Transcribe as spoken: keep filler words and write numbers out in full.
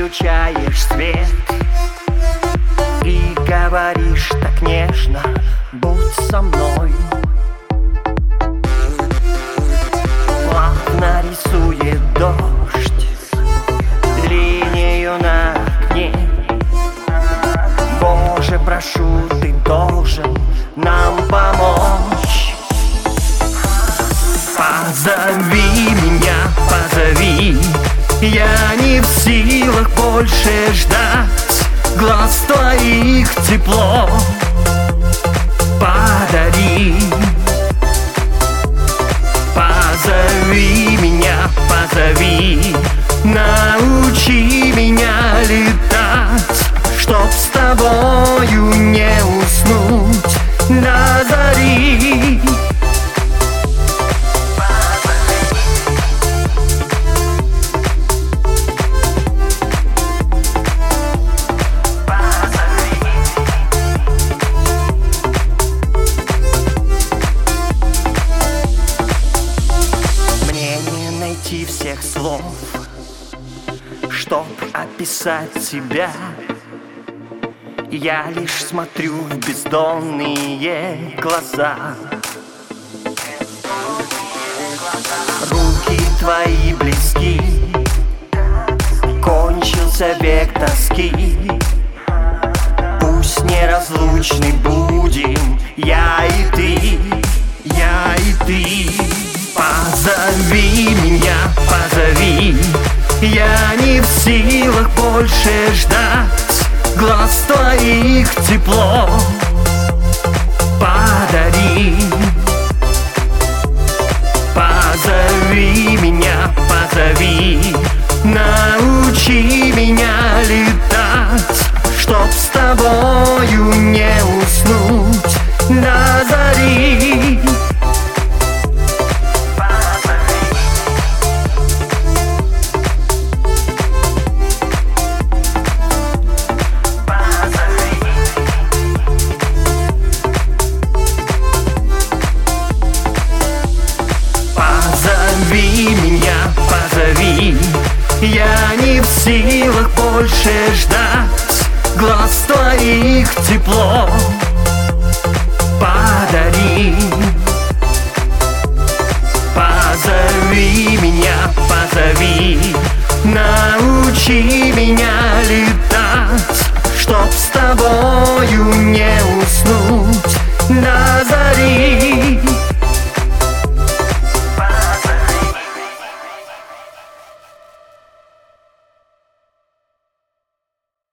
включаешь свет и говоришь так нежно: будь со мной. Плавно рисует дождь линию на окне. Боже, прошу, ты должен нам помочь. Позови меня, позови, я не в силах больше ждать. Глаз твоих тепло подари. Позови меня, позови, научи меня летать, чтоб с тобою не уснуть до зари. Всех слов, чтоб описать тебя, я лишь смотрю в бездонные глаза. Руки твои близки, кончился век тоски. Пусть неразлучны будем я и ты, я и ты. Позови меня, позови, я не в силах больше ждать. Глаз твоих тепло подари. Позови меня, позови, научи меня летать, чтоб с тобою не уснуть до зари. Позови меня, позови, я не в силах больше ждать. Глаз твоих тепло подари. Позови меня, позови, научи меня